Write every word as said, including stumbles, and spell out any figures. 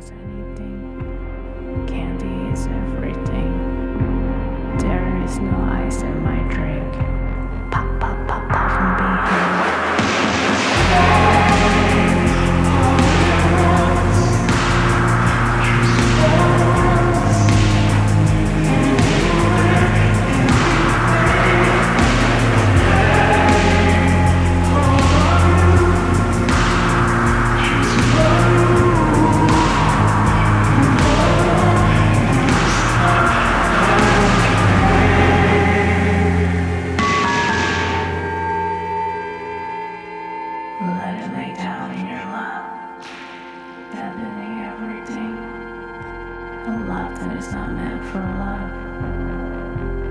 is anything. Candy is everything. There is no ice in my drink. Pop, pop, pop, pop from behind. Let it lay down in your lap, abandoning everything. A love that is not meant for love.